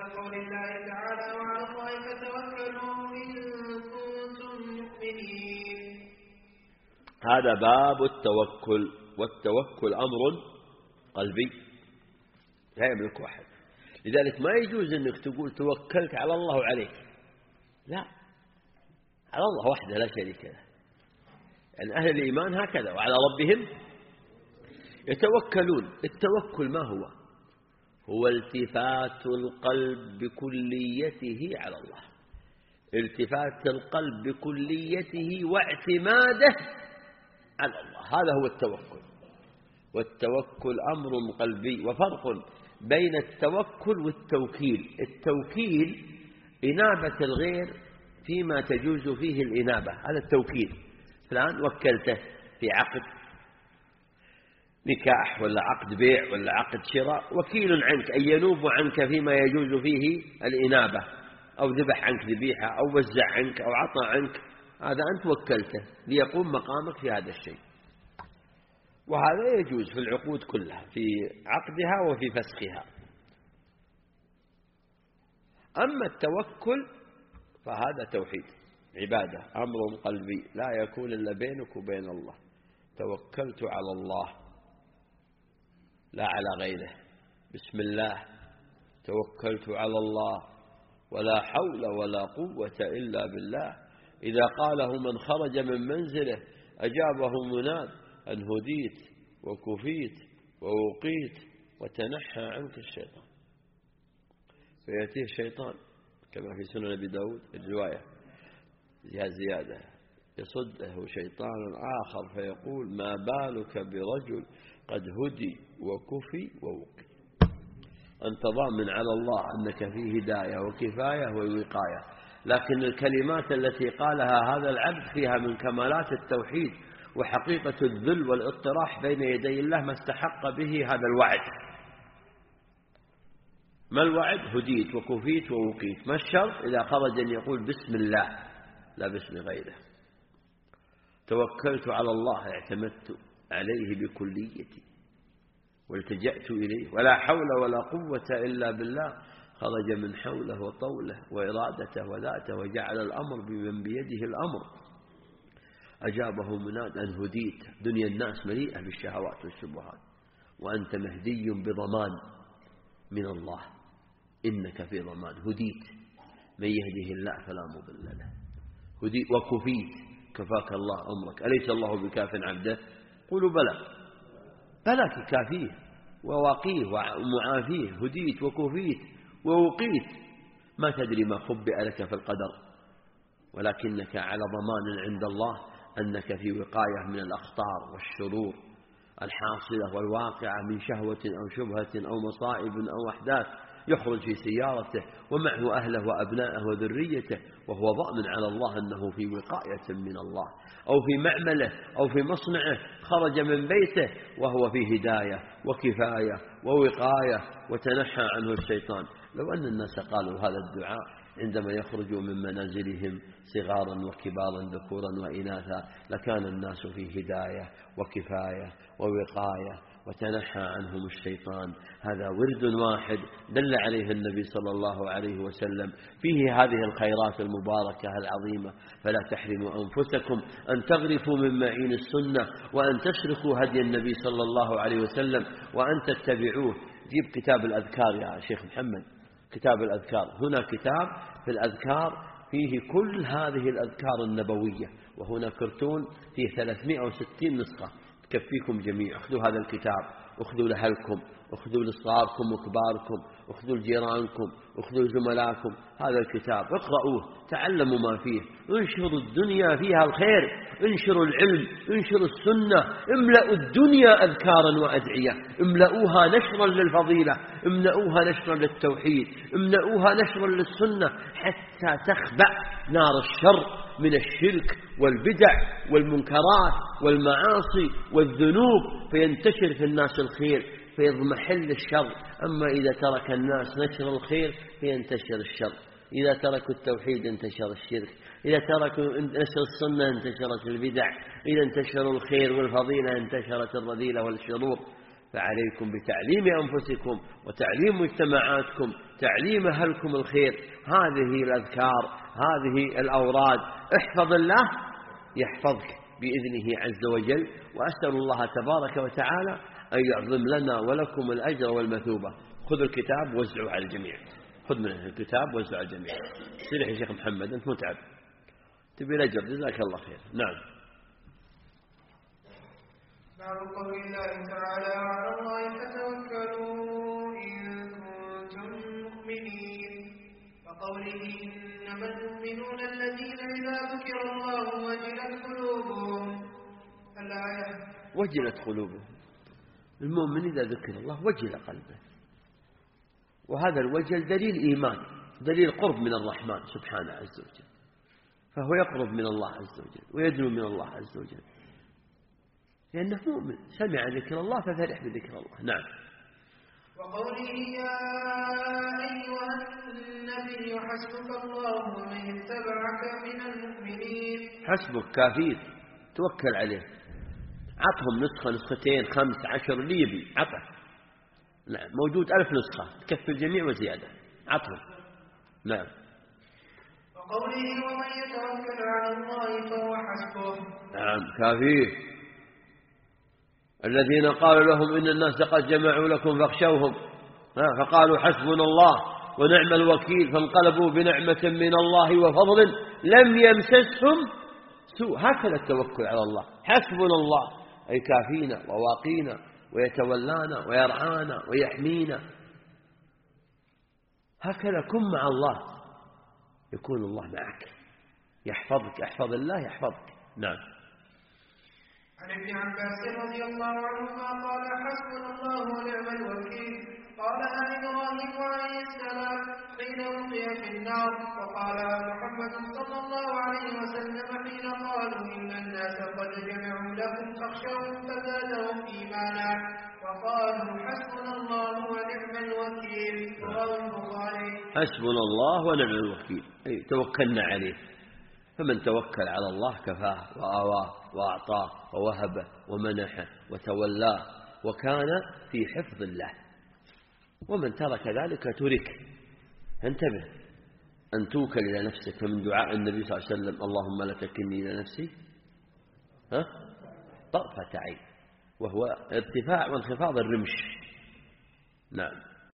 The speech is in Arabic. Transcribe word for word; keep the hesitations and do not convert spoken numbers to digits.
قول الله تعالى وعلى الله فتوكلوا إن كنتم مؤمنين. هذا باب التوكل، والتوكل أمر قلبي لا يملك أحد، لذلك ما يجوز أنك تقول توكلت على الله وعليك، لا، على الله وحده لا شريك له. يعني أهل الإيمان هكذا وعلى ربهم يتوكلون. التوكل ما هو؟ هو التفات القلب بكليته على الله، التفات القلب بكليته واعتماده على الله، هذا هو التوكل. والتوكل أمر قلبي. وفرق بين التوكل والتوكيل. التوكيل إنابة الغير فيما تجوز فيه الإنابة، هذا التوكيل. فلان وكلته في عقد نكاح ولا عقد بيع ولا عقد شراء، وكيل عنك أن ينوب عنك فيما يجوز فيه الإنابة، أو ذبح عنك ذبيحة أو وزع عنك أو عطى عنك، هذا أنت وكلته ليقوم مقامك في هذا الشيء، وهذا يجوز في العقود كلها، في عقدها وفي فسخها. أما التوكل فهذا توحيد عبادة، أمر قلبي لا يكون إلا بينك وبين الله. توكلت على الله لا على غيره، بسم الله توكلت على الله ولا حول ولا قوة إلا بالله. إذا قاله من خرج من منزله أجابه مناد أن هديت وكفيت ووقيت وتنحى عنك الشيطان. فيأتيه الشيطان كما في سنن أبي داود الرواية زيادة، يصده شيطان آخر فيقول ما بالك برجل قد هدي وكفي ووقي. أنت ضامن على الله أنك فيه هداية وكفاية ووقاية، لكن الكلمات التي قالها هذا العبد فيها من كمالات التوحيد وحقيقة الذل والاضطراح بين يدي الله ما استحق به هذا الوعد. ما الوعد؟ هديت وكفيت ووقيت. ما الشرط؟ إذا خرج أن يقول بسم الله لا باسم غيره. توكلت على الله، اعتمدت عليه بكليتي والتجأت إليه، ولا حول ولا قوة إلا بالله. خرج من حوله وطوله وإرادته وذاته وجعل الأمر بمن بيده الأمر. أجابه مناد أن هديت. دنيا الناس مليئة بالشهوات والشبهات، وأنت مهدي بضمان من الله، إنك في ضمان. هديت، من يهده الله فلا مضل له. هديت وكفيت، كفاك الله أمرك. أليس الله بكاف عبده؟ قولوا بلى، بلى كافيه وواقيه ومعافيه. هديت وكفيت ووقيت. ما تدري ما خبئ لك في القدر، ولكنك على ضمان عند الله أنك في وقاية من الأخطار والشرور الحاصلة والواقعة من شهوة أو شبهة أو مصائب أو أحداث. يخرج في سيارته ومعه أهله وأبنائه وذريته وهو ضامن على الله أنه في وقاية من الله، أو في معمله أو في مصنعه خرج من بيته وهو في هداية وكفاية ووقاية وتنحى عنه الشيطان. لو أن الناس قالوا هذا الدعاء عندما يخرجوا من منازلهم صغارا وكبارا ذكورا وإناثا لكان الناس في هداية وكفاية ووقاية وتنحى عنهم الشيطان. هذا ورد واحد دل عليه النبي صلى الله عليه وسلم، فيه هذه الخيرات المباركة العظيمة. فلا تحرموا أنفسكم أن تغرفوا من معين السنة وأن تسلكوا هدي النبي صلى الله عليه وسلم وأن تتبعوه. جيب كتاب الأذكار يا شيخ محمد، كتاب الأذكار. هنا كتاب في الأذكار فيه كل هذه الأذكار النبوية، وهنا كرتون فيه ثلاثمائة وستين نسخة تكفيكم جميع. اخذوا هذا الكتاب، اخذوا لأهلكم، اخذوا لصغاركم وكباركم، اخذوا لجيرانكم، اخذوا لزملائكم هذا الكتاب، اقرأوه، تعلموا ما فيه، انشروا الدنيا فيها الخير، انشروا العلم، انشروا السنة، املأوا الدنيا أذكارا وأدعية، املأوها نشرا للفضيلة، املأوها نشرا للتوحيد، املأوها نشرا للسنة، حتى تخبأ نار الشر من الشرك والبدع والمنكرات والمعاصي والذنوب، فينتشر في الناس الخير فيضمحل الشر. أما إذا ترك الناس نشر الخير فينتشر الشر، إذا تركوا التوحيد انتشر الشرك، إذا تركوا نشر السنة انتشرت البدع، إذا انتشروا الخير والفضيلة انتشرت الرذيلة والشرور. فعليكم بتعليم أنفسكم وتعليم مجتمعاتكم، تعليم أهلكم الخير. هذه الأذكار، هذه الأوراد، احفظ الله يحفظك بإذنه عز وجل. وأسأل الله تبارك وتعالى أن يعظم لنا ولكم الأجر والمثوبة. خذوا الكتاب وزعوا على الجميع، خذ من الكتاب وزعوا على الجميع. سرح يا شيخ محمد، أنت متعب، تبي الأجر، جزاك الله خير. نعم. باب قول الله تعالى على الله فتوكلوا إن كنتم مؤمنين، وقوله إنما المؤمنون الذين إذا ذكر الله وجلت قلوبهم الآية. وجلت قلوبهم، المؤمن إذا ذكر الله وجل قلبه، وهذا الوجل دليل إيمان، دليل قرب من الرحمن سبحانه عز وجل، فهو يقرب من الله عز وجل ويدنو من الله عز وجل لأنه مؤمن سمع ذكر الله ففرح بذكر الله. نعم. وقوله يا أيها النبي حسبك الله ومن اتبعك من المؤمنين. حسبك كافير، توكل عليه، عطهم نسخة نسختين خمس عشر اللي يبي عطه. نعم، موجود ألف نسخة تكفي الجميع وزيادة، عطهم. نعم. وقوله ومن يتوكل على الله فهو حسبه. نعم كافير. الذين قالوا لهم إن الناس قد جمعوا لكم فاخشوهم فقالوا حسبنا الله ونعم الوكيل، فانقلبوا بنعمة من الله وفضل لم يمسسهم سوء. هكذا التوكل على الله، حسبنا الله أي كافينا وواقينا ويتولانا ويرعانا ويحمينا. هكذا كن مع الله يكون الله معك، يحفظك، احفظ الله يحفظك. نعم. عن ابن عباس رضي الله عنهما قال حسبنا الله ونعم الوكيل. قالها إبراهيم عليه السلام حين ألقي في النار، وقالها محمد صلى الله عليه وسلم حين قالوا إن الناس قد جمعوا لكم فاخشوهم فزادهم إيمانا، وقالوا حسبنا الله ونعم الوكيل. رواه البخاري. حسبنا الله ونعم الوكيل أي توكلنا عليه، فمن توكل على الله كفاه وآواه وأعطاه ووهبه ومنحه وتولاه وكان في حفظ الله. ومن ترك ذلك ترك. انتبه أن توكل إلى نفسك، فمن دعاء النبي صلى الله عليه وسلم اللهم لا تكلني إلى نفسي ها طرفة عين، وهو ارتفاع وانخفاض الرمش. نعم.